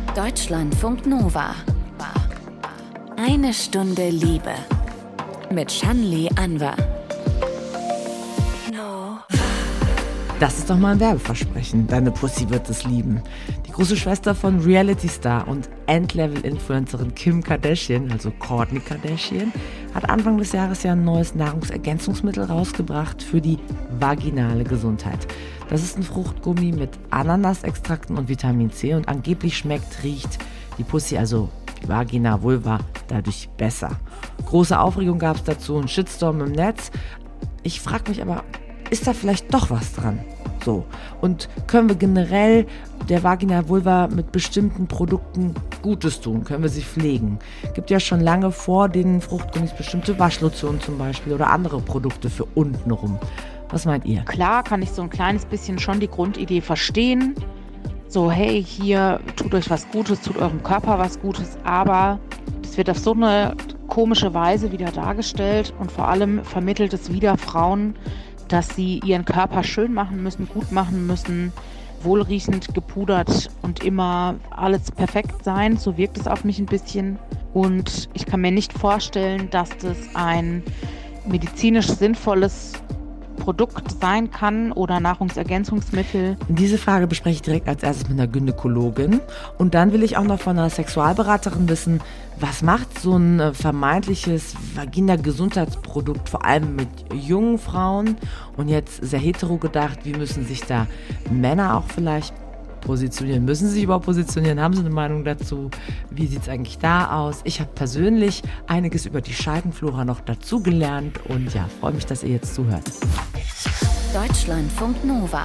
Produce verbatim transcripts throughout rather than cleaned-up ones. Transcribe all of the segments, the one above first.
Deutschlandfunk Nova. Eine Stunde Liebe. Mit Shanli Anwar. Das ist doch mal ein Werbeversprechen. Deine Pussy wird es lieben. Die große Schwester von Reality-Star und Endlevel-Influencerin Kim Kardashian, also Kourtney Kardashian, hat Anfang des Jahres ja ein neues Nahrungsergänzungsmittel rausgebracht für die vaginale Gesundheit. Das ist ein Fruchtgummi mit Ananasextrakten und Vitamin C und angeblich schmeckt, riecht die Pussy, also die Vagina, Vulva, dadurch besser. Große Aufregung gab es dazu, einen Shitstorm im Netz. Ich frage mich aber, ist da vielleicht doch was dran? So. Und können wir generell der Vagina Vulva mit bestimmten Produkten Gutes tun? Können wir sie pflegen? Gibt ja schon lange vor den Fruchtgummis bestimmte Waschlotionen zum Beispiel oder andere Produkte für untenrum. Was meint ihr? Klar kann ich so ein kleines bisschen schon die Grundidee verstehen. So, hey, hier tut euch was Gutes, tut eurem Körper was Gutes, aber es wird auf so eine komische Weise wieder dargestellt und vor allem vermittelt es wieder Frauen, dass sie ihren Körper schön machen müssen, gut machen müssen, wohlriechend gepudert und immer alles perfekt sein. So wirkt es auf mich ein bisschen. Und ich kann mir nicht vorstellen, dass das ein medizinisch sinnvolles Produkt sein kann oder Nahrungsergänzungsmittel. Diese Frage bespreche ich direkt als erstes mit einer Gynäkologin. Und dann will ich auch noch von einer Sexualberaterin wissen, was macht so ein vermeintliches Vagina-Gesundheitsprodukt vor allem mit jungen Frauen? Und jetzt sehr hetero gedacht, wie müssen sich da Männer auch vielleicht positionieren? Müssen sie sich überhaupt positionieren? Haben sie eine Meinung dazu? Wie sieht es eigentlich da aus? Ich habe persönlich einiges über die Scheidenflora noch dazugelernt und ja, freue mich, dass ihr jetzt zuhört. Deutschlandfunk Nova.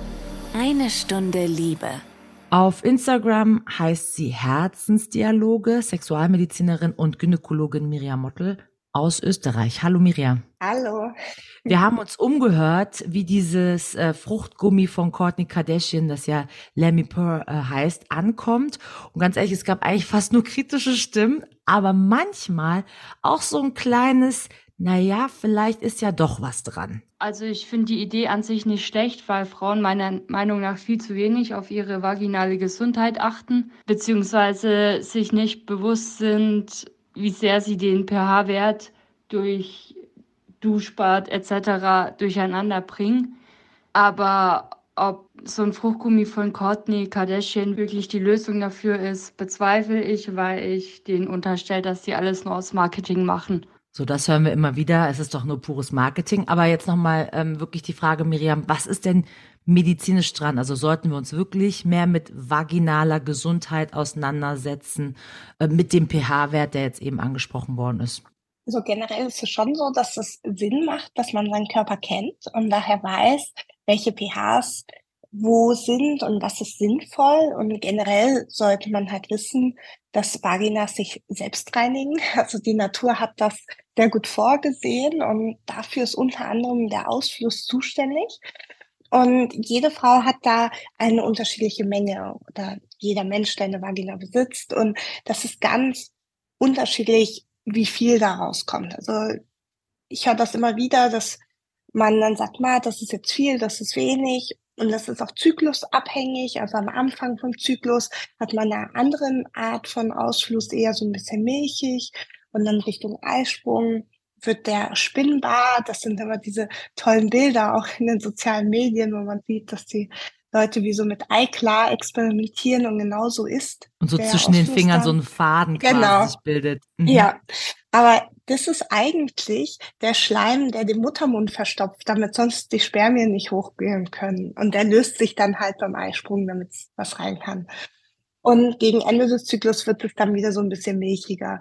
Eine Stunde Liebe. Auf Instagram heißt sie Herzensdialoge, Sexualmedizinerin und Gynäkologin Miriam Mottl aus Österreich. Hallo Miriam. Hallo. Wir haben uns umgehört, wie dieses äh, Fruchtgummi von Kourtney Kardashian, das ja Lamy Purr äh, heißt, ankommt. Und ganz ehrlich, es gab eigentlich fast nur kritische Stimmen, aber manchmal auch so ein kleines, naja, vielleicht ist ja doch was dran. Also ich finde die Idee an sich nicht schlecht, weil Frauen meiner Meinung nach viel zu wenig auf ihre vaginale Gesundheit achten, beziehungsweise sich nicht bewusst sind, wie sehr sie den pH-Wert durch Duschbad et cetera durcheinander bringen. Aber ob so ein Fruchtgummi von Kourtney Kardashian wirklich die Lösung dafür ist, bezweifle ich, weil ich denen unterstelle, dass sie alles nur aus Marketing machen. So, das hören wir immer wieder. Es ist doch nur pures Marketing. Aber jetzt nochmal ähm, wirklich die Frage, Miriam, was ist denn medizinisch dran? Also sollten wir uns wirklich mehr mit vaginaler Gesundheit auseinandersetzen, äh, mit dem pH-Wert, der jetzt eben angesprochen worden ist? Also generell ist es schon so, dass es Sinn macht, dass man seinen Körper kennt und daher weiß, welche pHs wo sind und was ist sinnvoll. Und generell sollte man halt wissen, dass Vaginas sich selbst reinigen. Also die Natur hat das sehr gut vorgesehen und dafür ist unter anderem der Ausfluss zuständig. Und jede Frau hat da eine unterschiedliche Menge oder jeder Mensch, der eine Vagina besitzt. Und das ist ganz unterschiedlich, wie viel da rauskommt. Also ich höre das immer wieder, dass man dann sagt, ma, das ist jetzt viel, das ist wenig. Und das ist auch zyklusabhängig. Also am Anfang vom Zyklus hat man eine andere Art von Ausfluss, eher so ein bisschen milchig. Und dann Richtung Eisprung wird der spinnbar. Das sind immer diese tollen Bilder auch in den sozialen Medien, wo man sieht, dass die Leute wie so mit Eiklar experimentieren und genau so ist. Und so zwischen den Fingern so ein Faden genau. quasi sich bildet. Mhm. Ja, aber das ist eigentlich der Schleim, der den Muttermund verstopft, damit sonst die Spermien nicht hochgehen können. Und der löst sich dann halt beim Eisprung, damit was rein kann. Und gegen Ende des Zyklus wird es dann wieder so ein bisschen milchiger.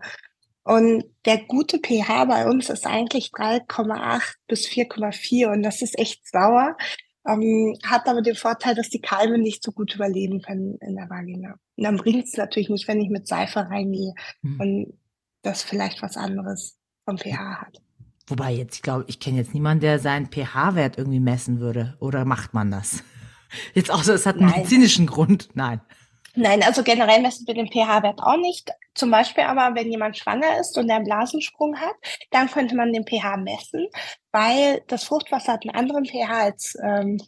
Und der gute pH bei uns ist eigentlich drei Komma acht bis vier Komma vier und das ist echt sauer. Ähm, hat aber den Vorteil, dass die Keime nicht so gut überleben können in der Vagina. Und dann bringt es natürlich nicht, wenn ich mit Seife reingehe mhm. und das vielleicht was anderes vom pH hat. Wobei jetzt, ich glaube, ich kenne jetzt niemanden, der seinen pH-Wert irgendwie messen würde. Oder macht man das? Jetzt außer es hat einen Nein. medizinischen Grund. Nein. Nein, also generell messen wir den pH-Wert auch nicht. Zum Beispiel aber, wenn jemand schwanger ist und einen Blasensprung hat, dann könnte man den pH messen, weil das Fruchtwasser hat einen anderen pH als ähm,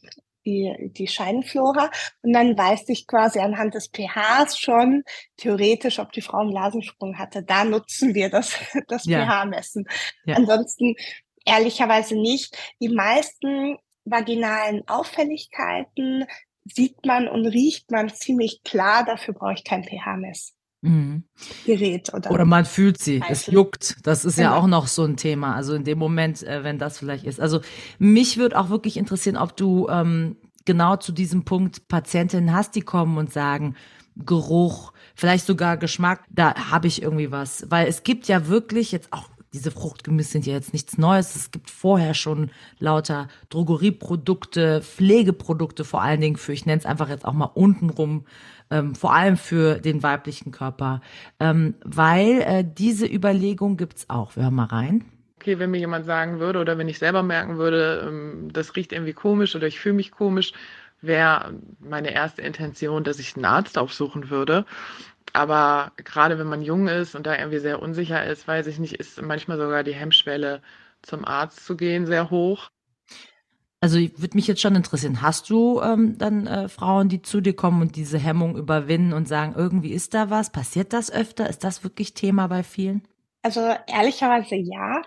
die, die Scheidenflora. Und dann weiß ich quasi anhand des pHs schon theoretisch, ob die Frau einen Blasensprung hatte. Da nutzen wir das, das Ja. pH-Messen. Ja. Ansonsten ehrlicherweise nicht. Die meisten vaginalen Auffälligkeiten sieht man und riecht man ziemlich klar. Dafür brauche ich kein pH-Messgerät. Mhm. Oder, Oder man fühlt sie, es Eichel. juckt. Das ist ja Genau. auch noch so ein Thema. Also in dem Moment, äh, wenn das vielleicht ist. Also mich würde auch wirklich interessieren, ob du ähm, genau zu diesem Punkt Patientinnen hast, die kommen und sagen, Geruch, vielleicht sogar Geschmack, da habe ich irgendwie was. Weil es gibt ja wirklich jetzt auch, diese Fruchtgemüse sind ja jetzt nichts Neues. Es gibt vorher schon lauter Drogerieprodukte, Pflegeprodukte vor allen Dingen für, ich nenne es einfach jetzt auch mal untenrum, ähm, vor allem für den weiblichen Körper. Ähm, weil äh, diese Überlegung gibt's auch. Wir hören mal rein. Okay, wenn mir jemand sagen würde oder wenn ich selber merken würde, ähm, das riecht irgendwie komisch oder ich fühle mich komisch, wäre meine erste Intention, dass ich einen Arzt aufsuchen würde. Aber gerade wenn man jung ist und da irgendwie sehr unsicher ist, weiß ich nicht, ist manchmal sogar die Hemmschwelle, zum Arzt zu gehen, sehr hoch. Also würde mich jetzt schon interessieren, hast du ähm, dann äh, Frauen, die zu dir kommen und diese Hemmung überwinden und sagen, irgendwie ist da was? Passiert das öfter? Ist das wirklich Thema bei vielen? Also ehrlicherweise ja.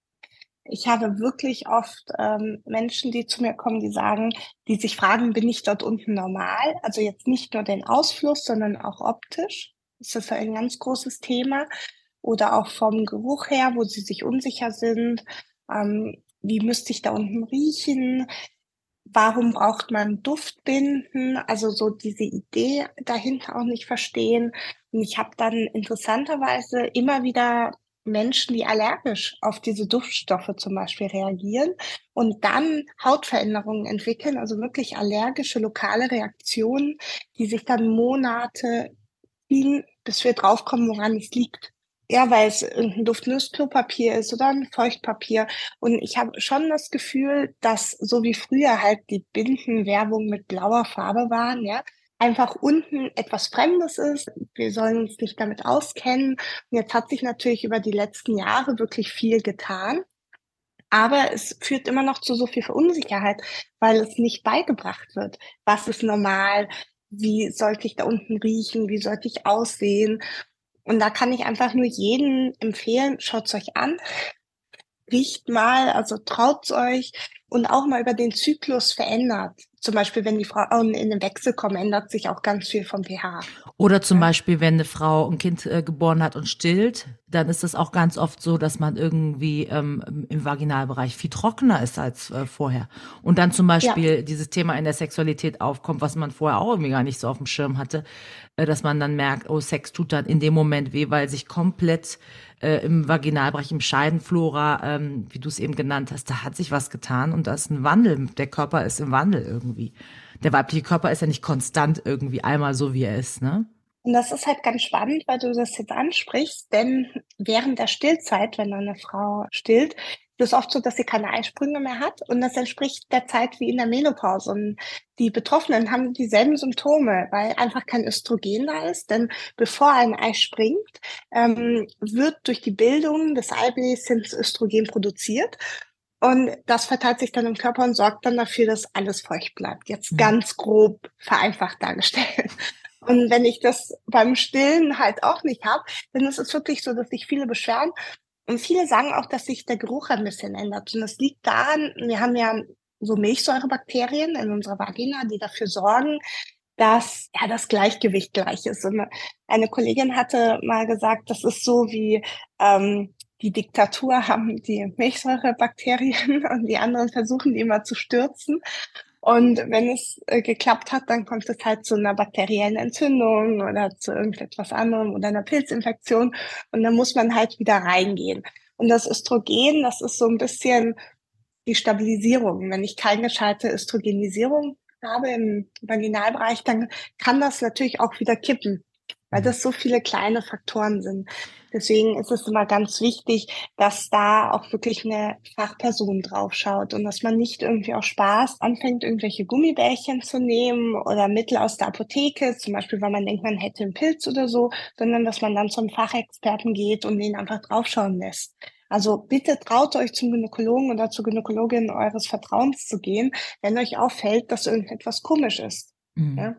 Ich habe wirklich oft ähm, Menschen, die zu mir kommen, die sagen, die sich fragen, bin ich dort unten normal? Also jetzt nicht nur den Ausfluss, sondern auch optisch. Das ist ein ganz großes Thema. Oder auch vom Geruch her, wo sie sich unsicher sind. Ähm, wie müsste ich da unten riechen? Warum braucht man Duftbinden? Also so diese Idee dahinter auch nicht verstehen. Und ich habe dann interessanterweise immer wieder Menschen, die allergisch auf diese Duftstoffe zum Beispiel reagieren und dann Hautveränderungen entwickeln, also wirklich allergische lokale Reaktionen, die sich dann Monate ziehen, bis wir draufkommen, woran es liegt. Ja, weil es irgendein duftendes Klopapier ist oder ein Feuchtpapier. Und ich habe schon das Gefühl, dass so wie früher halt die Bindenwerbung mit blauer Farbe waren, ja, einfach unten etwas Fremdes ist. Wir sollen uns nicht damit auskennen. Und jetzt hat sich natürlich über die letzten Jahre wirklich viel getan. Aber es führt immer noch zu so viel Verunsicherheit, weil es nicht beigebracht wird. Was ist normal? Wie sollte ich da unten riechen? Wie sollte ich aussehen? Und da kann ich einfach nur jedem empfehlen, schaut's euch an, riecht mal, also traut's euch und auch mal über den Zyklus verändert. Zum Beispiel, wenn die Frauen in den Wechsel kommen, ändert sich auch ganz viel vom pH. Oder zum Ja. Beispiel, wenn eine Frau ein Kind äh, geboren hat und stillt, dann ist es auch ganz oft so, dass man irgendwie ähm, im Vaginalbereich viel trockener ist als äh, vorher. Und dann zum Beispiel dieses Thema in der Sexualität aufkommt, was man vorher auch irgendwie gar nicht so auf dem Schirm hatte, äh, dass man dann merkt, oh, Sex tut dann in dem Moment weh, weil sich komplett äh, im Vaginalbereich, im Scheidenflora, ähm, wie du es eben genannt hast, da hat sich was getan und da ist ein Wandel. Der Körper ist im Wandel irgendwie. Der weibliche Körper ist ja nicht konstant irgendwie einmal so, wie er ist, ne? Und das ist halt ganz spannend, weil du das jetzt ansprichst, denn während der Stillzeit, wenn eine Frau stillt, ist es oft so, dass sie keine Eisprünge mehr hat und das entspricht der Zeit wie in der Menopause. Und die Betroffenen haben dieselben Symptome, weil einfach kein Östrogen da ist. Denn bevor ein Ei springt, ähm, wird durch die Bildung des Eibläschens Östrogen produziert. Und das verteilt sich dann im Körper und sorgt dann dafür, dass alles feucht bleibt. Jetzt Mhm. ganz grob vereinfacht dargestellt. Und wenn ich das beim Stillen halt auch nicht habe, dann ist es wirklich so, dass sich viele beschweren. Und viele sagen auch, dass sich der Geruch ein bisschen ändert. Und das liegt daran, wir haben ja so Milchsäurebakterien in unserer Vagina, die dafür sorgen, dass ja das Gleichgewicht gleich ist. Und eine Kollegin hatte mal gesagt, das ist so wie ähm, die Diktatur haben die Milchsäurebakterien und die anderen versuchen, die immer zu stürzen. Und wenn es äh, geklappt hat, dann kommt es halt zu einer bakteriellen Entzündung oder zu irgendetwas anderem oder einer Pilzinfektion. Und dann muss man halt wieder reingehen. Und das Östrogen, das ist so ein bisschen die Stabilisierung. Wenn ich keine gescheite Östrogenisierung habe im Vaginalbereich, dann kann das natürlich auch wieder kippen, weil das so viele kleine Faktoren sind. Deswegen ist es immer ganz wichtig, dass da auch wirklich eine Fachperson drauf schaut und dass man nicht irgendwie aus Spaß anfängt, irgendwelche Gummibärchen zu nehmen oder Mittel aus der Apotheke, zum Beispiel, weil man denkt, man hätte einen Pilz oder so, sondern dass man dann zum Fachexperten geht und den einfach draufschauen lässt. Also bitte traut euch zum Gynäkologen oder zur Gynäkologin eures Vertrauens zu gehen, wenn euch auffällt, dass irgendetwas komisch ist. Mhm. Ja?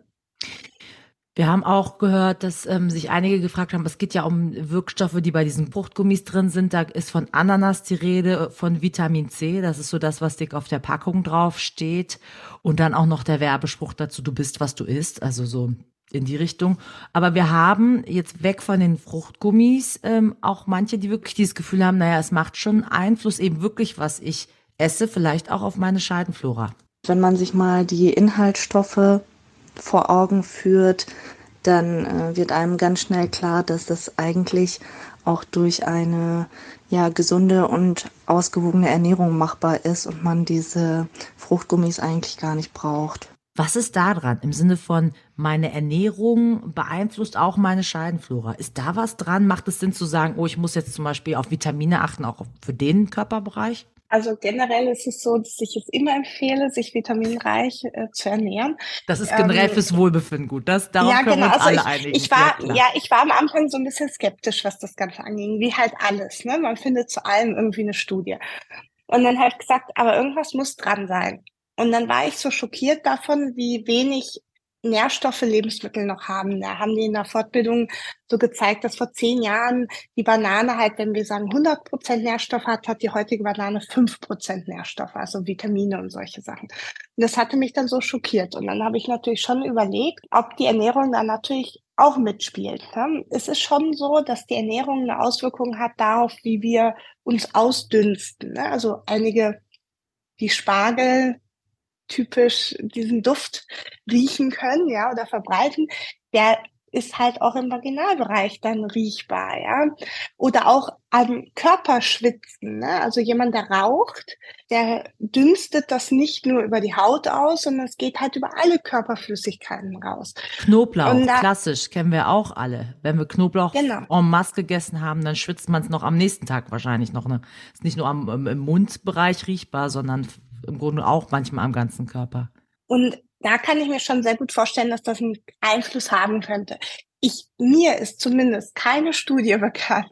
Wir haben auch gehört, dass ähm, sich einige gefragt haben, es geht ja um Wirkstoffe, die bei diesen Fruchtgummis drin sind. Da ist von Ananas die Rede, von Vitamin C. Das ist so das, was dick auf der Packung drauf steht. Und dann auch noch der Werbespruch dazu, du bist, was du isst. Also so in die Richtung. Aber wir haben jetzt weg von den Fruchtgummis ähm, auch manche, die wirklich dieses Gefühl haben, naja, es macht schon Einfluss eben wirklich, was ich esse, vielleicht auch auf meine Scheidenflora. Wenn man sich mal die Inhaltsstoffe vor Augen führt, dann äh, wird einem ganz schnell klar, dass das eigentlich auch durch eine ja, gesunde und ausgewogene Ernährung machbar ist und man diese Fruchtgummis eigentlich gar nicht braucht. Was ist da dran im Sinne von, meine Ernährung beeinflusst auch meine Scheidenflora? Ist da was dran? Macht es Sinn zu sagen, oh, ich muss jetzt zum Beispiel auf Vitamine achten, auch für den Körperbereich? Also generell ist es so, dass ich es immer empfehle, sich vitaminreich äh, zu ernähren. Das ist generell Ähm, fürs Wohlbefinden gut. Das, darauf Ja, können genau. wir uns Also alle ich, einigen. ich war, klar. ja, ich war am Anfang so ein bisschen skeptisch, was das Ganze anging, wie halt alles, ne? Man findet zu allem irgendwie eine Studie. Und dann halt gesagt, aber irgendwas muss dran sein. Und dann war ich so schockiert davon, wie wenig Nährstoffe Lebensmittel noch haben. Da haben die in der Fortbildung so gezeigt, dass vor zehn Jahren die Banane halt, wenn wir sagen hundert Prozent Nährstoff hat, hat die heutige Banane fünf Prozent Nährstoffe, also Vitamine und solche Sachen. Und das hatte mich dann so schockiert. Und dann habe ich natürlich schon überlegt, ob die Ernährung da natürlich auch mitspielt. Ne? Es ist schon so, dass die Ernährung eine Auswirkung hat darauf, wie wir uns ausdünsten. Ne? Also einige, die Spargel typisch diesen Duft riechen können, ja, oder verbreiten, der ist halt auch im Vaginalbereich dann riechbar, ja. Oder auch am Körper schwitzen, ne? Also jemand, der raucht, der dünstet das nicht nur über die Haut aus, sondern es geht halt über alle Körperflüssigkeiten raus. Knoblauch, Und da- klassisch, kennen wir auch alle. Wenn wir Knoblauch Genau. en masse gegessen haben, dann schwitzt man es noch am nächsten Tag wahrscheinlich noch. Ne? Ist nicht nur am, im, im Mundbereich riechbar, sondern im Grunde auch manchmal am ganzen Körper. Und da kann ich mir schon sehr gut vorstellen, dass das einen Einfluss haben könnte. Ich, mir ist zumindest keine Studie bekannt,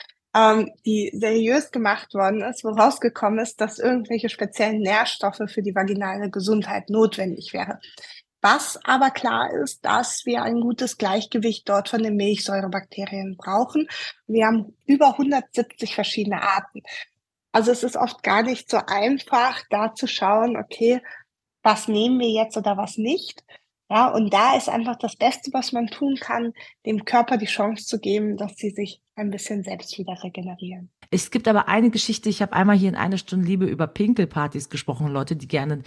ähm, die seriös gemacht worden ist, wo rausgekommen ist, dass irgendwelche speziellen Nährstoffe für die vaginale Gesundheit notwendig wäre. Was aber klar ist, dass wir ein gutes Gleichgewicht dort von den Milchsäurebakterien brauchen. Wir haben über hundertsiebzig verschiedene Arten. Also es ist oft gar nicht so einfach, da zu schauen, okay, was nehmen wir jetzt oder was nicht. Ja, und da ist einfach das Beste, was man tun kann, dem Körper die Chance zu geben, dass sie sich ein bisschen selbst wieder regenerieren. Es gibt aber eine Geschichte, ich habe einmal hier in einer Stunde Liebe über Pinkelpartys gesprochen, Leute, die gerne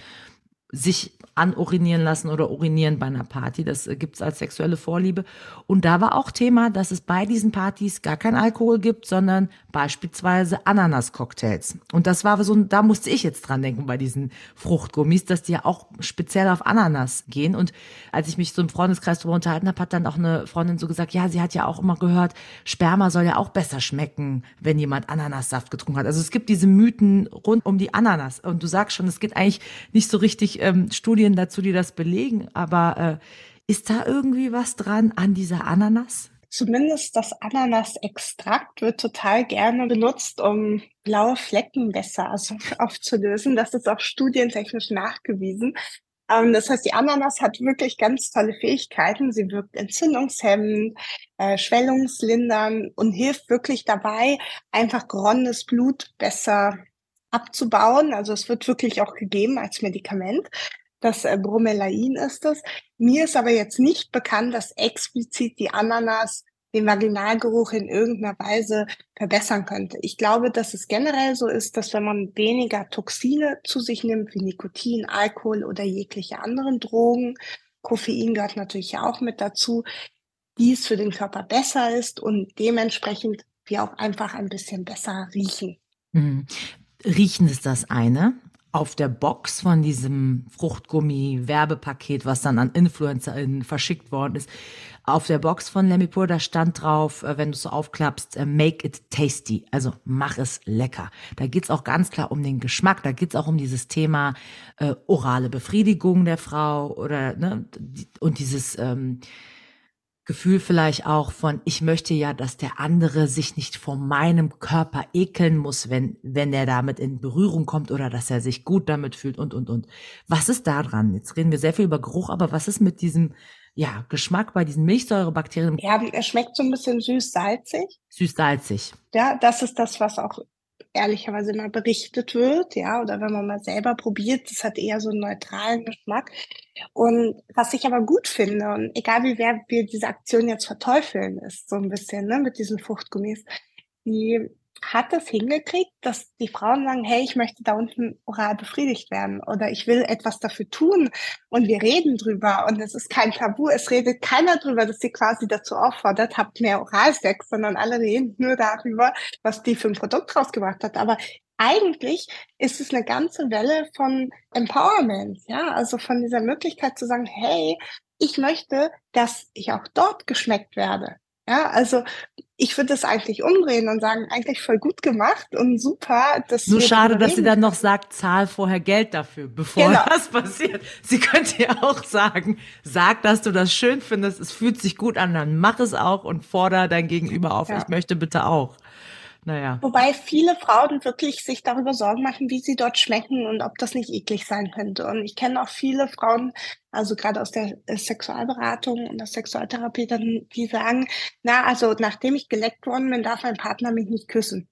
sich anurinieren lassen oder urinieren bei einer Party. Das gibt's als sexuelle Vorliebe. Und da war auch Thema, dass es bei diesen Partys gar kein Alkohol gibt, sondern beispielsweise Ananas-Cocktails. Und das war so, da musste ich jetzt dran denken bei diesen Fruchtgummis, dass die ja auch speziell auf Ananas gehen. Und als ich mich so im Freundeskreis darüber unterhalten habe, hat dann auch eine Freundin so gesagt, ja, sie hat ja auch immer gehört, Sperma soll ja auch besser schmecken, wenn jemand Ananassaft getrunken hat. Also es gibt diese Mythen rund um die Ananas. Und du sagst schon, es gibt eigentlich nicht so richtig ähm, Studien dazu, die das belegen. Aber äh, ist da irgendwie was dran an dieser Ananas? Zumindest das Ananasextrakt wird total gerne benutzt, um blaue Flecken besser also aufzulösen. Das ist auch studientechnisch nachgewiesen. Ähm, das heißt, die Ananas hat wirklich ganz tolle Fähigkeiten. Sie wirkt entzündungshemmend, äh, schwellungslindernd und hilft wirklich dabei, einfach geronnenes Blut besser abzubauen. Also es wird wirklich auch gegeben als Medikament. Das äh, Bromelain ist es. Mir ist aber jetzt nicht bekannt, dass explizit die Ananas den Vaginalgeruch in irgendeiner Weise verbessern könnte. Ich glaube, dass es generell so ist, dass wenn man weniger Toxine zu sich nimmt, wie Nikotin, Alkohol oder jegliche anderen Drogen, Koffein gehört natürlich auch mit dazu, dies für den Körper besser ist und dementsprechend wir auch einfach ein bisschen besser riechen. Mhm. Riechen ist das eine. Auf der Box von diesem Fruchtgummi-Werbepaket, was dann an InfluencerInnen verschickt worden ist, auf der Box von Lemmipur, da stand drauf, wenn du es so aufklappst, make it tasty, also mach es lecker. Da geht's auch ganz klar um den Geschmack, da geht's auch um dieses Thema äh, orale Befriedigung der Frau oder ne und dieses ähm, Gefühl vielleicht auch von, ich möchte ja, dass der andere sich nicht vor meinem Körper ekeln muss, wenn, wenn er damit in Berührung kommt oder dass er sich gut damit fühlt und, und, und. Was ist da dran? Jetzt reden wir sehr viel über Geruch, aber was ist mit diesem, ja, Geschmack bei diesen Milchsäurebakterien? Ja, er schmeckt so ein bisschen süß-salzig. Süß-salzig. Ja, das ist das, was auch ehrlicherweise immer berichtet wird, ja, oder wenn man mal selber probiert, das hat eher so einen neutralen Geschmack. Und was ich aber gut finde, und egal wie wer wir diese Aktion jetzt verteufeln, ist so ein bisschen, ne, mit diesen Fruchtgummis, die hat es hingekriegt, dass die Frauen sagen, hey, ich möchte da unten oral befriedigt werden oder ich will etwas dafür tun und wir reden drüber und es ist kein Tabu, es redet keiner drüber, dass sie quasi dazu auffordert, habt mehr Oralsex, sondern alle reden nur darüber, was die für ein Produkt rausgebracht hat. Aber eigentlich ist es eine ganze Welle von Empowerment, ja, also von dieser Möglichkeit zu sagen, hey, ich möchte, dass ich auch dort geschmeckt werde. Ja, also ich würde das eigentlich umdrehen und sagen, eigentlich voll gut gemacht und super. Dass Nur wir schade, darüber dass sie reden dann noch können. sagt, zahl vorher Geld dafür, bevor Genau. das passiert. Sie könnte ja auch sagen, sag, dass du das schön findest, es fühlt sich gut an, dann mach es auch und fordere dein Gegenüber auf, Ja. ich möchte bitte auch. Naja. Wobei viele Frauen wirklich sich darüber Sorgen machen, wie sie dort schmecken und ob das nicht eklig sein könnte. Und ich kenne auch viele Frauen, also gerade aus der äh, Sexualberatung und der Sexualtherapie, dann, die sagen, na, also nachdem ich geleckt worden bin, darf mein Partner mich nicht küssen.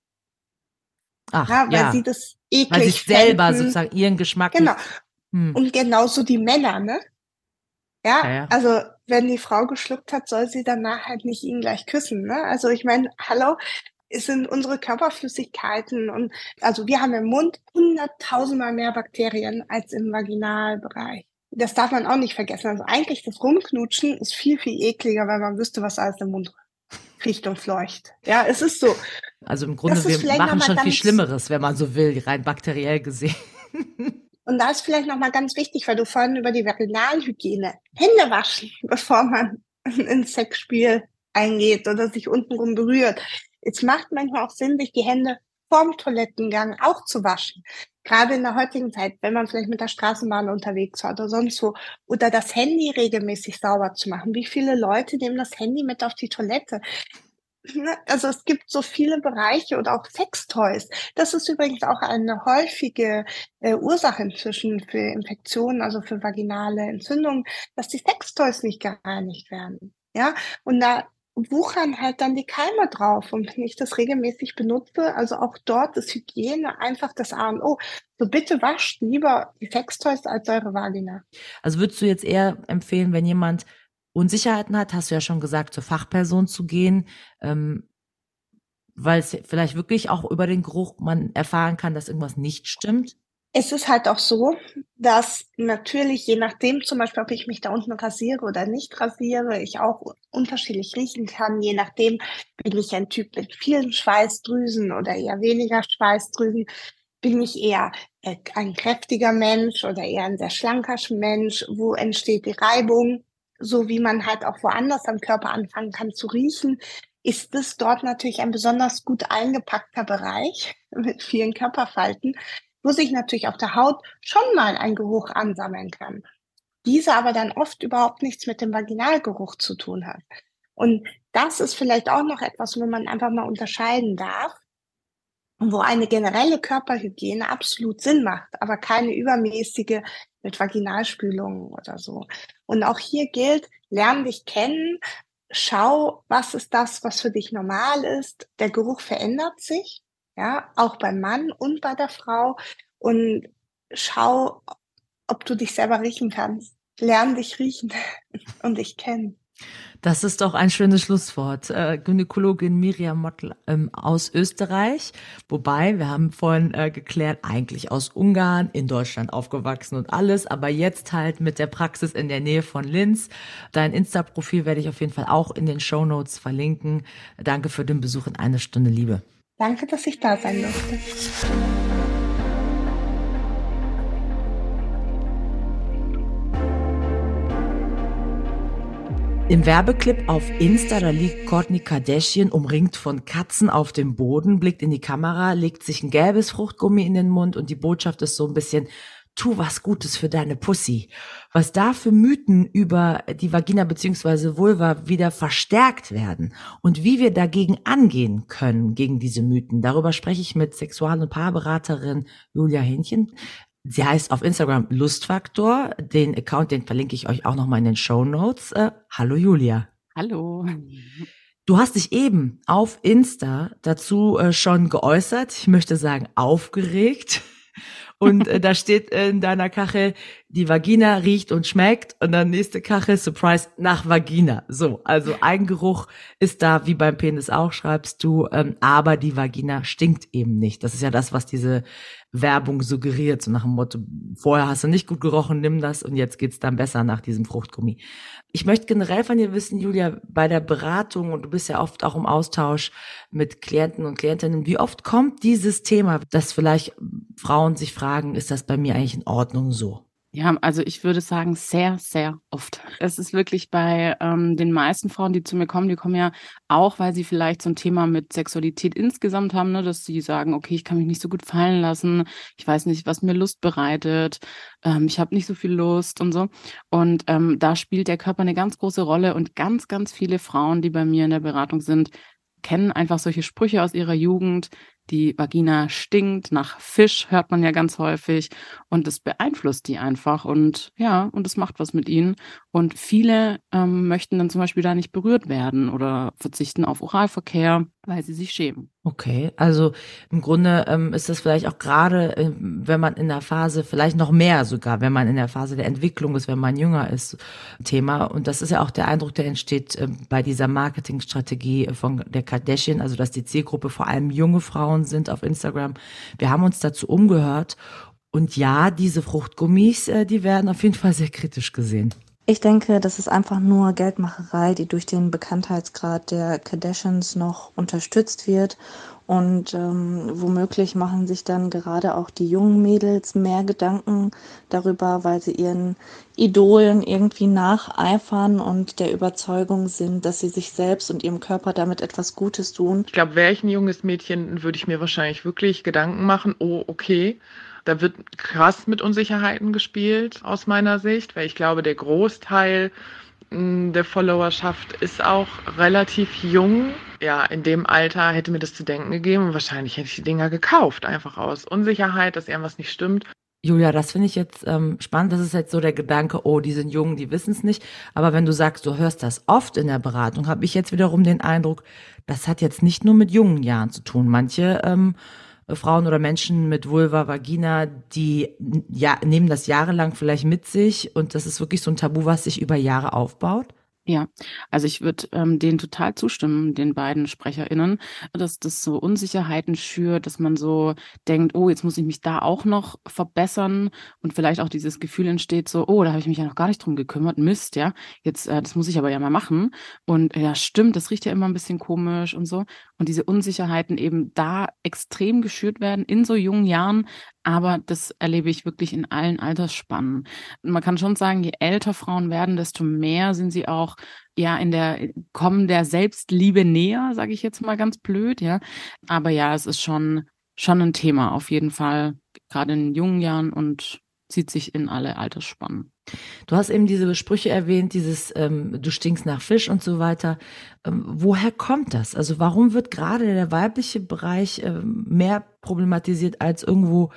Ach, Ja, weil ja, sie das eklig weil sich selber fänden. sozusagen ihren Geschmack Genau. nicht, hm. Und genauso die Männer, ne? Ja, Ja, ja. also wenn die Frau geschluckt hat, soll sie danach halt nicht ihn gleich küssen, ne? Also ich meine, hallo, es sind unsere Körperflüssigkeiten und also wir haben im Mund hunderttausendmal mehr Bakterien als im Vaginalbereich. Das darf man auch nicht vergessen. Also eigentlich das Rumknutschen ist viel, viel ekliger, weil man wüsste, was alles im Mund riecht und fleucht. Ja, es ist so. Also im Grunde, Das ist wir vielleicht machen noch mal schon viel ganz- Schlimmeres, wenn man so will, rein bakteriell gesehen. Und da ist vielleicht nochmal ganz wichtig, weil du vorhin über die Vaginalhygiene, Hände waschen, bevor man ins Sexspiel eingeht oder sich untenrum berührt. Es macht manchmal auch Sinn, sich die Hände vorm Toilettengang auch zu waschen. Gerade in der heutigen Zeit, wenn man vielleicht mit der Straßenbahn unterwegs war oder sonst wo. Oder das Handy regelmäßig sauber zu machen. Wie viele Leute nehmen das Handy mit auf die Toilette? Also es gibt so viele Bereiche oder auch Sextoys. Das ist übrigens auch eine häufige äh, Ursache inzwischen für Infektionen, also für vaginale Entzündungen, dass die Sextoys nicht gereinigt werden. Ja, und da wuchern halt dann die Keime drauf. Und wenn ich das regelmäßig benutze, also auch dort ist Hygiene einfach das A und O. So bitte wascht lieber die Sextoys als eure Vagina. Also würdest du jetzt eher empfehlen, wenn jemand Unsicherheiten hat, hast du ja schon gesagt, zur Fachperson zu gehen, ähm, weil es vielleicht wirklich auch über den Geruch man erfahren kann, dass irgendwas nicht stimmt? Es ist halt auch so, dass natürlich je nachdem zum Beispiel, ob ich mich da unten rasiere oder nicht rasiere, ich auch unterschiedlich riechen kann. Je nachdem bin ich ein Typ mit vielen Schweißdrüsen oder eher weniger Schweißdrüsen. Bin ich eher äh, ein kräftiger Mensch oder eher ein sehr schlanker Mensch? Wo entsteht die Reibung? So wie man halt auch woanders am Körper anfangen kann zu riechen, ist es dort natürlich ein besonders gut eingepackter Bereich mit vielen Körperfalten, wo sich natürlich auf der Haut schon mal ein Geruch ansammeln kann. Diese aber dann oft überhaupt nichts mit dem Vaginalgeruch zu tun hat. Und das ist vielleicht auch noch etwas, wo man einfach mal unterscheiden darf, wo eine generelle Körperhygiene absolut Sinn macht, aber keine übermäßige mit Vaginalspülungen oder so. Und auch hier gilt, lern dich kennen, schau, was ist das, was für dich normal ist. Der Geruch verändert sich, ja, auch beim Mann und bei der Frau. Und schau, ob du dich selber riechen kannst. Lern dich riechen und dich kennen. Das ist doch ein schönes Schlusswort. Äh, Gynäkologin Miriam Mottl ähm, aus Österreich. Wobei, wir haben vorhin äh, geklärt, eigentlich aus Ungarn, in Deutschland aufgewachsen und alles, aber jetzt halt mit der Praxis in der Nähe von Linz. Dein Insta-Profil werde ich auf jeden Fall auch in den Shownotes verlinken. Danke für den Besuch in Eine Stunde Liebe. Danke, dass ich da sein durfte. Im Werbeclip auf Insta, da liegt Kourtney Kardashian umringt von Katzen auf dem Boden, blickt in die Kamera, legt sich ein gelbes Fruchtgummi in den Mund und die Botschaft ist so ein bisschen tu was Gutes für deine Pussy. Was da für Mythen über die Vagina bzw. Vulva wieder verstärkt werden und wie wir dagegen angehen können, gegen diese Mythen. Darüber spreche ich mit Sexual- und Paarberaterin Julia Hähnchen. Sie heißt auf Instagram Lustfaktor. Den Account, den verlinke ich euch auch nochmal in den Shownotes. Äh, hallo Julia. Hallo. Du hast dich eben auf Insta dazu äh, schon geäußert. Ich möchte sagen, aufgeregt. Und äh, da steht in deiner Kachel, die Vagina riecht und schmeckt. Und dann nächste Kachel, Surprise, nach Vagina. So, also Eigengeruch ist da, wie beim Penis auch, schreibst du. Ähm, aber die Vagina stinkt eben nicht. Das ist ja das, was diese Werbung suggeriert. So nach dem Motto, vorher hast du nicht gut gerochen, nimm das und jetzt geht's dann besser nach diesem Fruchtgummi. Ich möchte generell von dir wissen, Julia, bei der Beratung, und du bist ja oft auch im Austausch mit Klienten und Klientinnen, wie oft kommt dieses Thema, dass vielleicht Frauen sich fragen, ist das bei mir eigentlich in Ordnung so? Ja, also ich würde sagen, sehr, sehr oft. Es ist wirklich bei ähm, den meisten Frauen, die zu mir kommen, die kommen ja auch, weil sie vielleicht so ein Thema mit Sexualität insgesamt haben, ne, dass sie sagen, okay, ich kann mich nicht so gut fallen lassen, ich weiß nicht, was mir Lust bereitet, ähm, ich habe nicht so viel Lust und so. Und ähm, da spielt der Körper eine ganz große Rolle und ganz, ganz viele Frauen, die bei mir in der Beratung sind, kennen einfach solche Sprüche aus ihrer Jugend. Die Vagina stinkt, nach Fisch hört man ja ganz häufig und das beeinflusst die einfach und ja, und es macht was mit ihnen. Und viele ähm, möchten dann zum Beispiel da nicht berührt werden oder verzichten auf Oralverkehr, weil sie sich schämen. Okay, also im Grunde ähm, ist das vielleicht auch gerade, äh, wenn man in der Phase, vielleicht noch mehr sogar, wenn man in der Phase der Entwicklung ist, wenn man jünger ist, Thema. Und das ist ja auch der Eindruck, der entsteht äh, bei dieser Marketingstrategie von der Kardashian, also dass die Zielgruppe vor allem junge Frauen sind auf Instagram. Wir haben uns dazu umgehört und ja, diese Fruchtgummis, äh, die werden auf jeden Fall sehr kritisch gesehen. Ich denke, das ist einfach nur Geldmacherei, die durch den Bekanntheitsgrad der Kardashians noch unterstützt wird. Und ähm, womöglich machen sich dann gerade auch die jungen Mädels mehr Gedanken darüber, weil sie ihren Idolen irgendwie nacheifern und der Überzeugung sind, dass sie sich selbst und ihrem Körper damit etwas Gutes tun. Ich glaube, wäre ich ein junges Mädchen, würde ich mir wahrscheinlich wirklich Gedanken machen, oh, okay, da wird krass mit Unsicherheiten gespielt aus meiner Sicht, weil ich glaube, der Großteil mh, der Followerschaft ist auch relativ jung. Ja, in dem Alter hätte mir das zu denken gegeben und wahrscheinlich hätte ich die Dinger gekauft, einfach aus Unsicherheit, dass irgendwas nicht stimmt. Julia, das finde ich jetzt ähm, spannend. Das ist jetzt so der Gedanke, oh, die sind jung, die wissen es nicht. Aber wenn du sagst, du hörst das oft in der Beratung, habe ich jetzt wiederum den Eindruck, das hat jetzt nicht nur mit jungen Jahren zu tun. Manche ähm, Frauen oder Menschen mit Vulva, Vagina, die ja, nehmen das jahrelang vielleicht mit sich und das ist wirklich so ein Tabu, was sich über Jahre aufbaut. Ja, also ich würde ähm, denen total zustimmen, den beiden SprecherInnen, dass das so Unsicherheiten schürt, dass man so denkt, oh, jetzt muss ich mich da auch noch verbessern und vielleicht auch dieses Gefühl entsteht so, oh, da habe ich mich ja noch gar nicht drum gekümmert, Mist, ja, jetzt, äh, das muss ich aber ja mal machen und ja, stimmt, das riecht ja immer ein bisschen komisch und so und diese Unsicherheiten eben da extrem geschürt werden in so jungen Jahren, aber das erlebe ich wirklich in allen Altersspannen. Man kann schon sagen, je älter Frauen werden, desto mehr sind sie auch ja in der kommen der Selbstliebe näher, sage ich jetzt mal ganz blöd, ja. Aber ja, es ist schon schon ein Thema auf jeden Fall, gerade in jungen Jahren und zieht sich in alle Altersspannen. Du hast eben diese Sprüche erwähnt, dieses ähm, du stinkst nach Fisch und so weiter. Ähm, woher kommt das? Also warum wird gerade der weibliche Bereich ähm, mehr problematisiert als irgendwo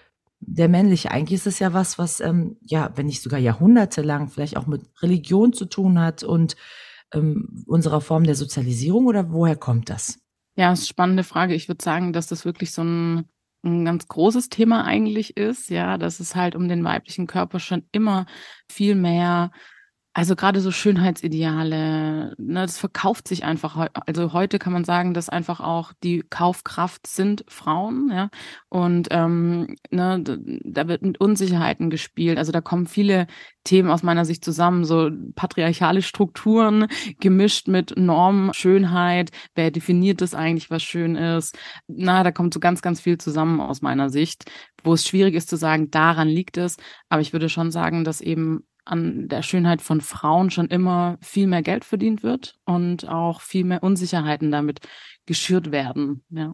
der männliche? Eigentlich ist es ja was, was ähm, ja, wenn nicht sogar jahrhundertelang vielleicht auch mit Religion zu tun hat und ähm, unserer Form der Sozialisierung, oder woher kommt das? Ja, das ist eine spannende Frage. Ich würde sagen, dass das wirklich so ein ein ganz großes Thema eigentlich ist, ja, dass es halt um den weiblichen Körper schon immer viel mehr, also gerade so Schönheitsideale, ne, das verkauft sich einfach. heu- Also heute kann man sagen, dass einfach auch die Kaufkraft sind Frauen, ja, und ähm, ne, d- da wird mit Unsicherheiten gespielt. Also da kommen viele Themen aus meiner Sicht zusammen, so patriarchale Strukturen gemischt mit Norm, Schönheit. Wer definiert das eigentlich, was schön ist? Na, da kommt so ganz, ganz viel zusammen aus meiner Sicht, wo es schwierig ist zu sagen, daran liegt es. Aber ich würde schon sagen, dass eben an der Schönheit von Frauen schon immer viel mehr Geld verdient wird und auch viel mehr Unsicherheiten damit geschürt werden. Ja.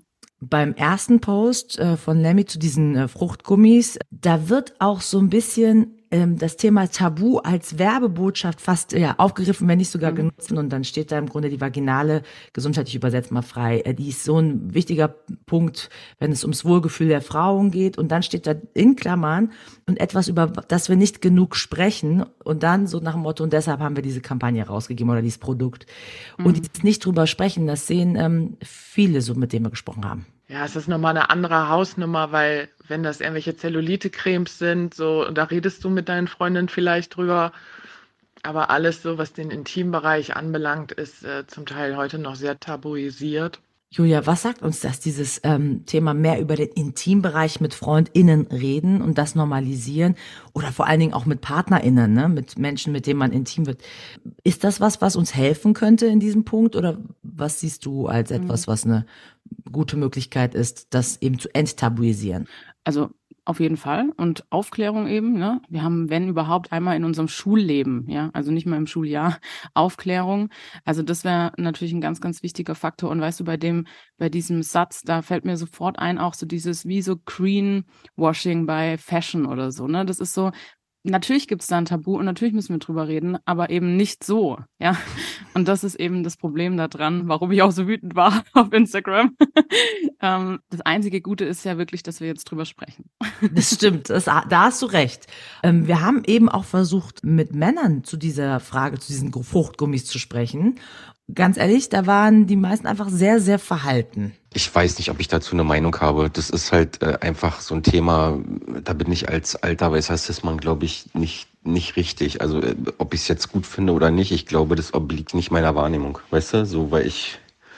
beim ersten Post äh, von Lemmy zu diesen äh, Fruchtgummis, da wird auch so ein bisschen ähm, das Thema Tabu als Werbebotschaft fast ja aufgegriffen, wenn nicht sogar mhm. genutzt. Und dann steht da im Grunde die vaginale Gesundheit, ich übersetze mal frei. Äh, die ist so ein wichtiger Punkt, wenn es ums Wohlgefühl der Frauen geht. Und dann steht da in Klammern und etwas, über das wir nicht genug sprechen. Und dann so nach dem Motto, und deshalb haben wir diese Kampagne rausgegeben oder dieses Produkt. Mhm. Und dieses nicht drüber sprechen, das sehen ähm, viele so, mit denen wir gesprochen haben. Ja, es ist nochmal eine andere Hausnummer, weil wenn das irgendwelche Zellulite-Cremes sind, so, da redest du mit deinen Freundinnen vielleicht drüber. Aber alles so, was den Intimbereich anbelangt, ist äh, zum Teil heute noch sehr tabuisiert. Julia, was sagt uns das, dieses ähm, Thema mehr über den Intimbereich mit FreundInnen reden und das normalisieren oder vor allen Dingen auch mit PartnerInnen, ne, mit Menschen, mit denen man intim wird. Ist das was, was uns helfen könnte in diesem Punkt oder was siehst du als etwas, was eine gute Möglichkeit ist, das eben zu enttabuisieren? Also auf jeden Fall. Und Aufklärung eben, ne? Wir haben, wenn überhaupt, einmal in unserem Schulleben, ja, also nicht mal im Schuljahr, Aufklärung. Also das wäre natürlich ein ganz, ganz wichtiger Faktor. Und weißt du, bei dem, bei diesem Satz, da fällt mir sofort ein, auch so dieses, wie so Greenwashing bei Fashion oder so, ne? Das ist so, natürlich gibt es da ein Tabu und natürlich müssen wir drüber reden, aber eben nicht so, ja. Und das ist eben das Problem da dran, warum ich auch so wütend war auf Instagram. ähm, das einzige Gute ist ja wirklich, dass wir jetzt drüber sprechen. Das stimmt, das, da hast du recht. Ähm, wir haben eben auch versucht, mit Männern zu dieser Frage, zu diesen Fruchtgummis zu sprechen. Ganz ehrlich, da waren die meisten einfach sehr, sehr verhalten. Ich weiß nicht, ob ich dazu eine Meinung habe. Das ist halt äh, einfach so ein Thema, da bin ich als alter weißer Cis-Mann, glaube ich, nicht nicht richtig. Also äh, ob ich es jetzt gut finde oder nicht, ich glaube, das obliegt nicht meiner Wahrnehmung. Weißt du, so, weil ich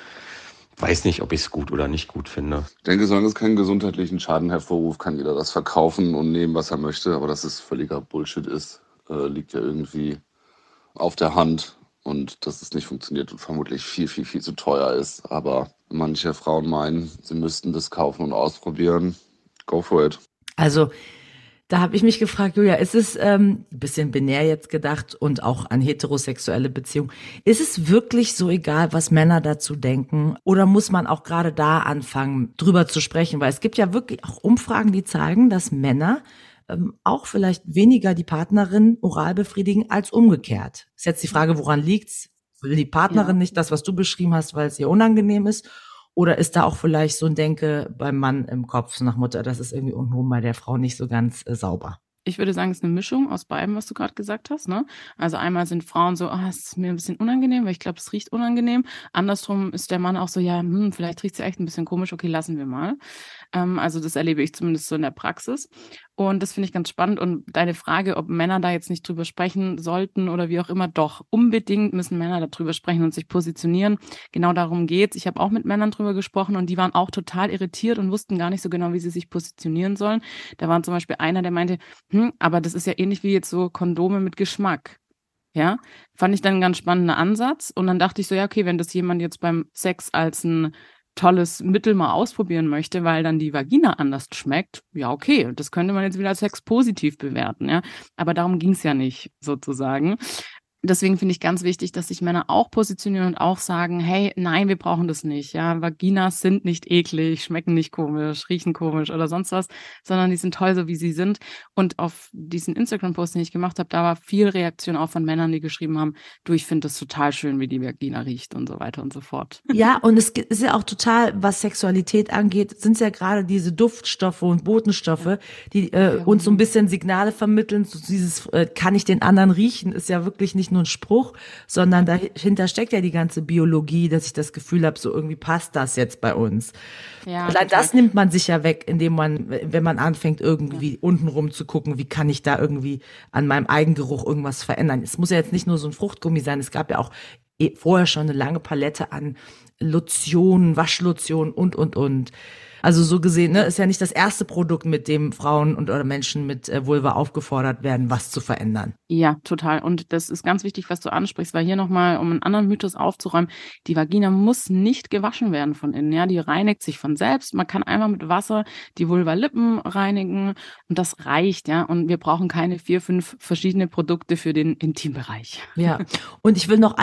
weiß nicht, ob ich es gut oder nicht gut finde. Ich denke, solange es keinen gesundheitlichen Schaden hervorruft, kann jeder das verkaufen und nehmen, was er möchte. Aber dass es völliger Bullshit ist, äh, liegt ja irgendwie auf der Hand. Und dass es nicht funktioniert und vermutlich viel, viel, viel zu teuer ist. Aber manche Frauen meinen, sie müssten das kaufen und ausprobieren. Go for it. Also da habe ich mich gefragt, Julia, ist es ähm, ein bisschen binär jetzt gedacht und auch an heterosexuelle Beziehungen, ist es wirklich so egal, was Männer dazu denken? Oder muss man auch gerade da anfangen, drüber zu sprechen? Weil es gibt ja wirklich auch Umfragen, die zeigen, dass Männer Ähm, auch vielleicht weniger die Partnerin oral befriedigen als umgekehrt. Ist jetzt die Frage, woran liegt's? Will die Partnerin ja. nicht das, was du beschrieben hast, weil es ihr unangenehm ist? Oder ist da auch vielleicht so ein Denke beim Mann im Kopf, so nach Mutter, das ist irgendwie untenrum bei der Frau nicht so ganz äh, sauber? Ich würde sagen, es ist eine Mischung aus beidem, was du gerade gesagt hast, ne? Also einmal sind Frauen so, ah, es ist mir ein bisschen unangenehm, weil ich glaube, es riecht unangenehm. Andersrum ist der Mann auch so, ja, hm, vielleicht riecht es ja echt ein bisschen komisch, okay, lassen wir mal. Ähm, also das erlebe ich zumindest so in der Praxis. Und das finde ich ganz spannend. Und deine Frage, ob Männer da jetzt nicht drüber sprechen sollten oder wie auch immer, doch, unbedingt müssen Männer darüber sprechen und sich positionieren. Genau darum geht's. Ich habe auch mit Männern drüber gesprochen und die waren auch total irritiert und wussten gar nicht so genau, wie sie sich positionieren sollen. Da war zum Beispiel einer, der meinte, hm, aber das ist ja ähnlich wie jetzt so Kondome mit Geschmack. Ja, fand ich dann einen ganz spannenden Ansatz. Und dann dachte ich so, ja, okay, wenn das jemand jetzt beim Sex als ein tolles Mittel mal ausprobieren möchte, weil dann die Vagina anders schmeckt, ja, okay, das könnte man jetzt wieder als Sex positiv bewerten, ja. Aber darum ging es ja nicht, sozusagen. Deswegen finde ich ganz wichtig, dass sich Männer auch positionieren und auch sagen, hey, nein, wir brauchen das nicht. Ja, Vaginas sind nicht eklig, schmecken nicht komisch, riechen komisch oder sonst was, sondern die sind toll, so wie sie sind. Und auf diesen Instagram-Post, den ich gemacht habe, da war viel Reaktion auch von Männern, die geschrieben haben, du, ich finde das total schön, wie die Vagina riecht und so weiter und so fort. Ja, und es ist ja auch total, was Sexualität angeht, sind es ja gerade diese Duftstoffe und Botenstoffe, die äh, ja. uns so ein bisschen Signale vermitteln. So dieses, äh, kann ich den anderen riechen, ist ja wirklich nicht nur ein Spruch, sondern dahinter steckt ja die ganze Biologie, dass ich das Gefühl habe, so irgendwie passt das jetzt bei uns. Ja, Allein das nimmt man sich ja weg, indem man, wenn man anfängt, irgendwie ja. untenrum zu gucken, wie kann ich da irgendwie an meinem Eigengeruch irgendwas verändern. Es muss ja jetzt nicht nur so ein Fruchtgummi sein, es gab ja auch vorher schon eine lange Palette an Lotionen, Waschlotionen und, und, und. Also so gesehen, ne, ist ja nicht das erste Produkt, mit dem Frauen und oder Menschen mit äh, Vulva aufgefordert werden, was zu verändern. Ja, total. Und das ist ganz wichtig, was du ansprichst, weil hier nochmal, um einen anderen Mythos aufzuräumen, die Vagina muss nicht gewaschen werden von innen. Ja, die reinigt sich von selbst. Man kann einfach mit Wasser die Vulva-Lippen reinigen und das reicht, ja. Und wir brauchen keine vier, fünf verschiedene Produkte für den Intimbereich. Ja. Und ich will noch einmal auf diese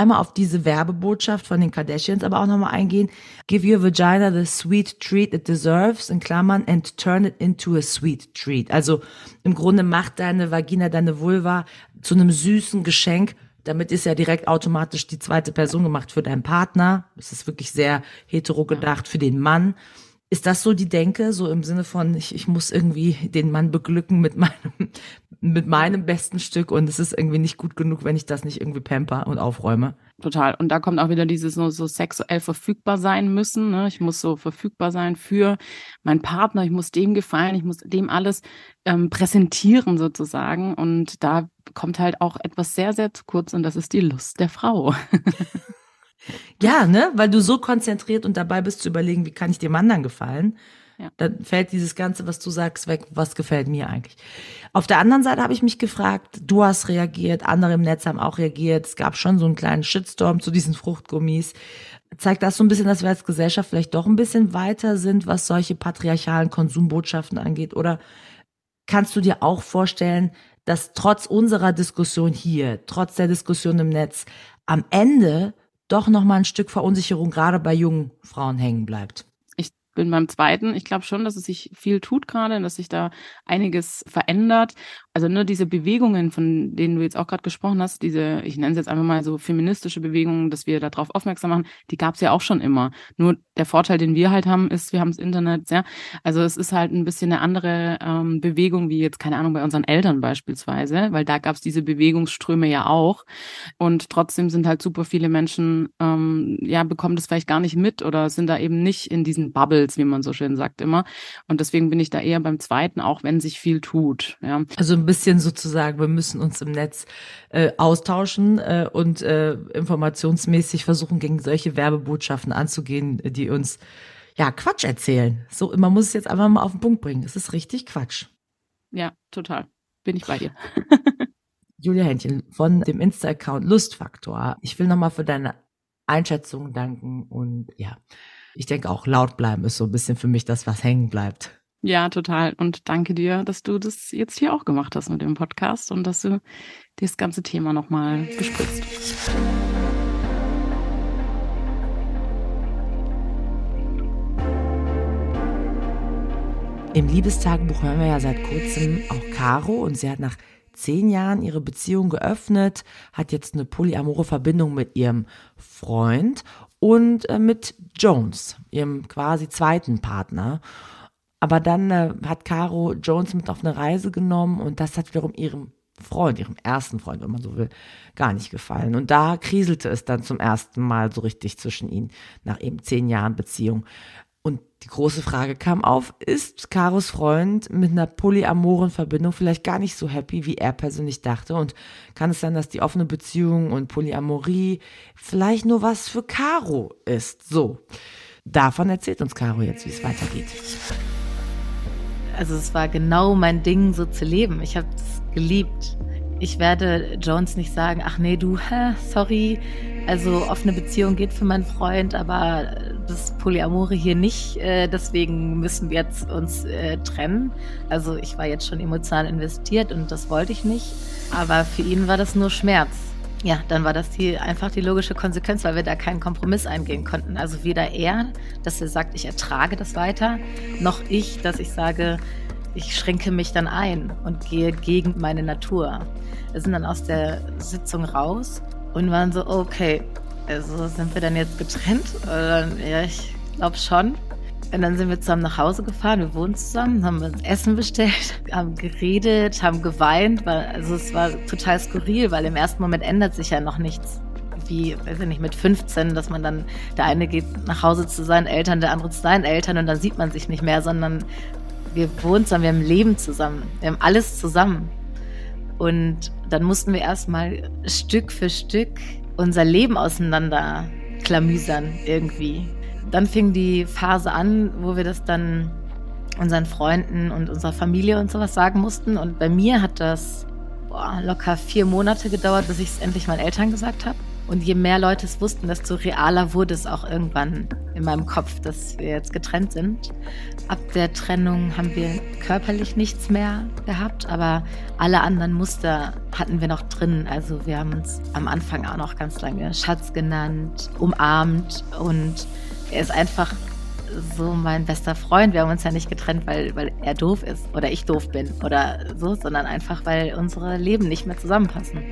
diese Werbebotschaft von den Kardashians aber auch nochmal eingehen. Give your vagina the sweet treat it deserves, in Klammern, and turn it into a sweet treat. Also im Grunde macht deine Vagina, deine Vulva zu einem süßen Geschenk. Damit ist ja direkt automatisch die zweite Person gemacht für deinen Partner. Es ist wirklich sehr hetero gedacht für den Mann. Ist das so die Denke, so im Sinne von, ich, ich muss irgendwie den Mann beglücken mit meinem, mit meinem besten Stück und es ist irgendwie nicht gut genug, wenn ich das nicht irgendwie pamper und aufräume? Total. Und da kommt auch wieder dieses so, so sexuell verfügbar sein müssen. Ne? Ich muss so verfügbar sein für meinen Partner, ich muss dem gefallen, ich muss dem alles ähm, präsentieren sozusagen. Und da kommt halt auch etwas sehr, sehr zu kurz und das ist die Lust der Frau. Ja, ne, weil du so konzentriert und dabei bist zu überlegen, wie kann ich dem anderen gefallen, ja. Dann fällt dieses Ganze, was du sagst, weg, was gefällt mir eigentlich. Auf der anderen Seite habe ich mich gefragt, du hast reagiert, andere im Netz haben auch reagiert, es gab schon so einen kleinen Shitstorm zu diesen Fruchtgummis. Zeigt das so ein bisschen, dass wir als Gesellschaft vielleicht doch ein bisschen weiter sind, was solche patriarchalen Konsumbotschaften angeht? Oder kannst du dir auch vorstellen, dass trotz unserer Diskussion hier, trotz der Diskussion im Netz, am Ende doch noch mal ein Stück Verunsicherung gerade bei jungen Frauen hängen bleibt? Ich bin beim zweiten. Ich glaube schon, dass es sich viel tut gerade, dass sich da einiges verändert. Also nur diese Bewegungen, von denen du jetzt auch gerade gesprochen hast, diese, ich nenne es jetzt einfach mal so feministische Bewegungen, dass wir darauf aufmerksam machen, die gab es ja auch schon immer. Nur der Vorteil, den wir halt haben, ist, wir haben das Internet, ja. Also es ist halt ein bisschen eine andere ähm, Bewegung, wie jetzt, keine Ahnung, bei unseren Eltern beispielsweise, weil da gab es diese Bewegungsströme ja auch. Und trotzdem sind halt super viele Menschen, ähm, ja, bekommen das vielleicht gar nicht mit oder sind da eben nicht in diesen Bubbles, wie man so schön sagt immer. Und deswegen bin ich da eher beim zweiten, auch wenn sich viel tut, ja. Also ein bisschen sozusagen, wir müssen uns im Netz äh, austauschen äh, und äh, informationsmäßig versuchen, gegen solche Werbebotschaften anzugehen, die uns ja Quatsch erzählen. So, man muss es jetzt einfach mal auf den Punkt bringen. Das ist richtig Quatsch. Ja, total. Bin ich bei dir. Julia Händchen von dem Insta-Account Lustfaktor. Ich will nochmal für deine Einschätzung danken und ja, ich denke auch laut bleiben ist so ein bisschen für mich das, was hängen bleibt. Ja, total. Und danke dir, dass du das jetzt hier auch gemacht hast mit dem Podcast und dass du das ganze Thema nochmal besprichst. Im Liebestagebuch hören wir ja seit kurzem auch Caro und sie hat nach zehn Jahren ihre Beziehung geöffnet, hat jetzt eine polyamore Verbindung mit ihrem Freund und äh, mit Jones, ihrem quasi zweiten Partner. Aber dann äh, hat Caro Jones mit auf eine Reise genommen und das hat wiederum ihrem Freund, ihrem ersten Freund, wenn man so will, gar nicht gefallen. Und da kriselte es dann zum ersten Mal so richtig zwischen ihnen, nach eben zehn Jahren Beziehung. Und die große Frage kam auf, ist Caros Freund mit einer polyamoren Verbindung vielleicht gar nicht so happy, wie er persönlich dachte? Und kann es sein, dass die offene Beziehung und Polyamorie vielleicht nur was für Caro ist? So, davon erzählt uns Caro jetzt, wie es weitergeht. Also es war genau mein Ding, so zu leben. Ich habe es geliebt. Ich werde Jones nicht sagen, ach nee, du, hä, sorry, also offene Beziehung geht für meinen Freund, aber das Polyamore hier nicht, äh, deswegen müssen wir jetzt uns äh, trennen. Also ich war jetzt schon emotional investiert und das wollte ich nicht, aber für ihn war das nur Schmerz. Ja, dann war das die, einfach die logische Konsequenz, weil wir da keinen Kompromiss eingehen konnten. Also weder er, dass er sagt, ich ertrage das weiter, noch ich, dass ich sage, ich schränke mich dann ein und gehe gegen meine Natur. Wir sind dann aus der Sitzung raus und waren so, okay, also sind wir dann jetzt getrennt? Oder, ja, ich glaube schon. Und dann sind wir zusammen nach Hause gefahren, wir wohnen zusammen, haben uns Essen bestellt, haben geredet, haben geweint. Weil, also es war total skurril, weil im ersten Moment ändert sich ja noch nichts. Wie, weiß ich nicht, mit fünfzehn, dass man dann, der eine geht nach Hause zu seinen Eltern, der andere zu seinen Eltern und dann sieht man sich nicht mehr, sondern wir wohnen zusammen, wir haben Leben zusammen, wir haben alles zusammen. Und dann mussten wir erstmal Stück für Stück unser Leben auseinander klamüsern irgendwie. Dann fing die Phase an, wo wir das dann unseren Freunden und unserer Familie und sowas sagen mussten. Und bei mir hat das boah, locker vier Monate gedauert, bis ich es endlich meinen Eltern gesagt habe. Und je mehr Leute es wussten, desto realer wurde es auch irgendwann in meinem Kopf, dass wir jetzt getrennt sind. Ab der Trennung haben wir körperlich nichts mehr gehabt, aber alle anderen Muster hatten wir noch drin. Also wir haben uns am Anfang auch noch ganz lange Schatz genannt, umarmt, und er ist einfach so mein bester Freund. Wir haben uns ja nicht getrennt, weil, weil er doof ist oder ich doof bin oder so, sondern einfach, weil unsere Leben nicht mehr zusammenpassen.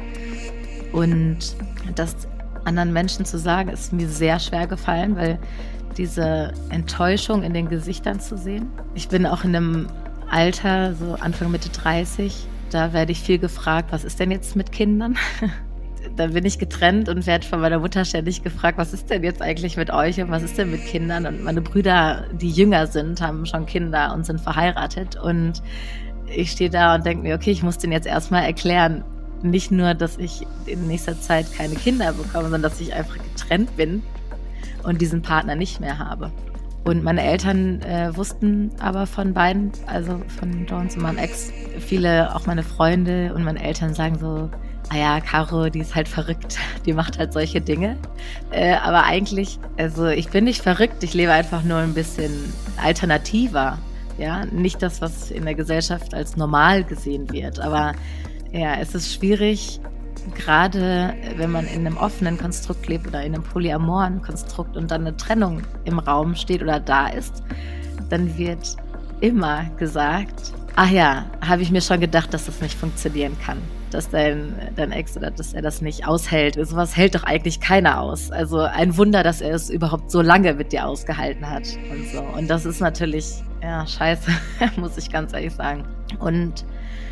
Und das anderen Menschen zu sagen, ist mir sehr schwer gefallen, weil diese Enttäuschung in den Gesichtern zu sehen. Ich bin auch in einem Alter, so Anfang, Mitte dreißig, da werde ich viel gefragt, was ist denn jetzt mit Kindern? Dann bin ich getrennt und werde von meiner Mutter ständig gefragt, was ist denn jetzt eigentlich mit euch und was ist denn mit Kindern? Und meine Brüder, die jünger sind, haben schon Kinder und sind verheiratet. Und ich stehe da und denke mir, okay, ich muss denen jetzt erstmal erklären, nicht nur, dass ich in nächster Zeit keine Kinder bekomme, sondern dass ich einfach getrennt bin und diesen Partner nicht mehr habe. Und meine Eltern äh, wussten aber von beiden, also von Jones und meinem Ex, viele, auch meine Freunde und meine Eltern sagen so, ah ja, Caro, die ist halt verrückt, die macht halt solche Dinge. Äh, aber eigentlich, also ich bin nicht verrückt, ich lebe einfach nur ein bisschen alternativer. Ja, nicht das, was in der Gesellschaft als normal gesehen wird, aber ja, es ist schwierig, gerade wenn man in einem offenen Konstrukt lebt oder in einem polyamoren Konstrukt und dann eine Trennung im Raum steht oder da ist, dann wird immer gesagt, ach ja, habe ich mir schon gedacht, dass das nicht funktionieren kann, dass dein, dein Ex oder dass er das nicht aushält. Sowas hält doch eigentlich keiner aus. Also ein Wunder, dass er es überhaupt so lange mit dir ausgehalten hat und so. Und das ist natürlich, ja, scheiße, muss ich ganz ehrlich sagen. Und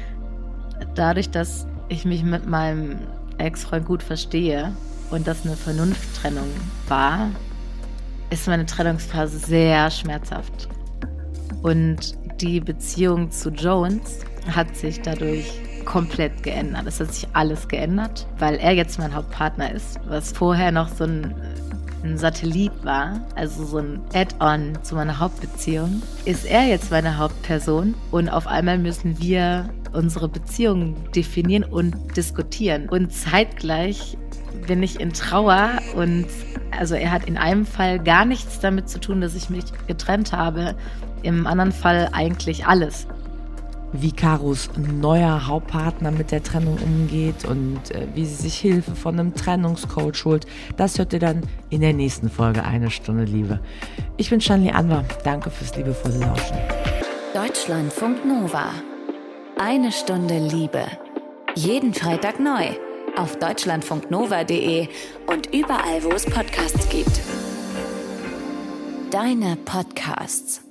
dadurch, dass ich mich mit meinem Ex-Freund gut verstehe und das eine Vernunfttrennung war, ist meine Trennungsphase sehr schmerzhaft. Und die Beziehung zu Jones hat sich dadurch komplett geändert. Es hat sich alles geändert, weil er jetzt mein Hauptpartner ist, was vorher noch so ein, ein Satellit war, also so ein Add-on zu meiner Hauptbeziehung, ist er jetzt meine Hauptperson und auf einmal müssen wir unsere Beziehung definieren und diskutieren. Und zeitgleich bin ich in Trauer und also er hat in einem Fall gar nichts damit zu tun, dass ich mich getrennt habe, im anderen Fall eigentlich alles. Wie Caros neuer Hauptpartner mit der Trennung umgeht und äh, wie sie sich Hilfe von einem Trennungscoach holt, das hört ihr dann in der nächsten Folge Eine Stunde Liebe. Ich bin Shanli Anwar, danke fürs liebevolle Lauschen. Deutschlandfunk Nova. Eine Stunde Liebe. Jeden Freitag neu auf deutschlandfunknova punkt de und überall, wo es Podcasts gibt. Deine Podcasts.